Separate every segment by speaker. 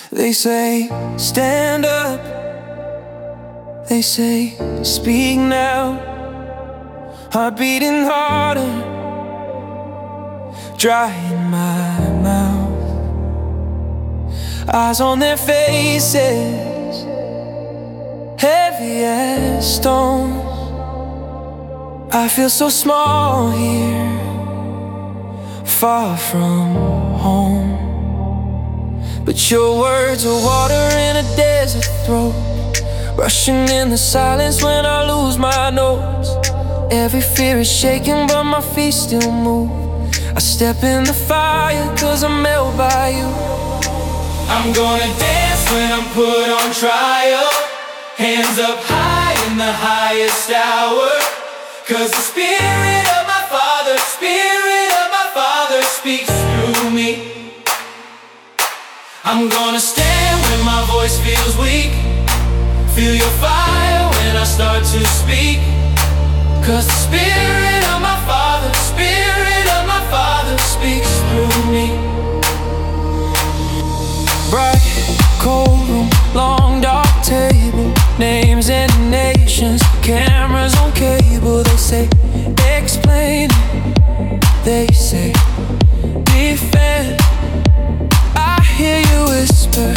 Speaker 1: They say, stand up. They say, speak now. Heart beating harder, dry in my mouth. Eyes on their faces, heavy as stones. I feel so small here, far from home. But your words are water in a desert throat, rushing in the silence when I lose my nose. Every fear is shaking but my feet still move. I step in the fire cause I'm held by you.
Speaker 2: I'm gonna dance when I'm put on trial, hands up high in the highest hour. Cause the spirit of my father, spirit of my father speaks through me. I'm gonna stand when my voice feels weak, feel your fire when I start to speak. Cause the spirit of my father, spirit of my father speaks through me.
Speaker 1: Bright, cold room, long dark table, names and nations, cameras on cable. They say, explain it. They say, defend. I hear you whisper,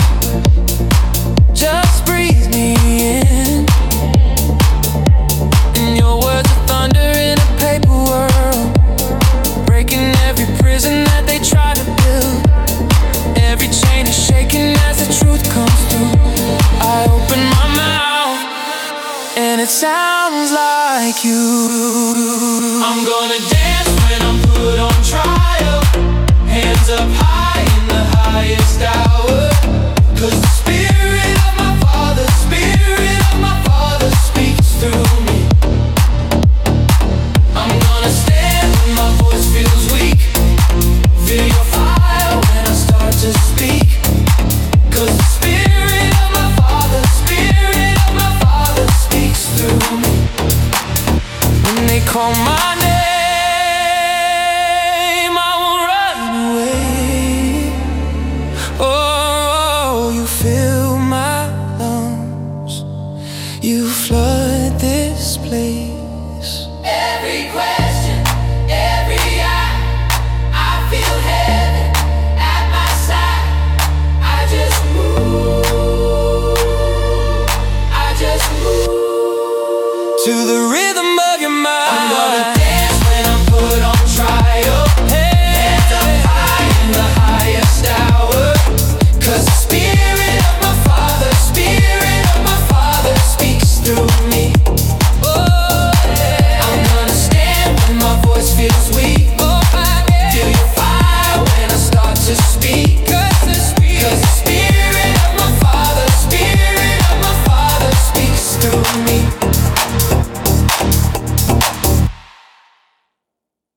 Speaker 1: just breathe me in. And your words are thunder in a paper world, breaking every prison that they try to build. Every chain is shaking as the truth comes through. I open my mouth and it sounds like you.
Speaker 2: I'm gonna dance when I'm put on trial, hands up high in the highest hour.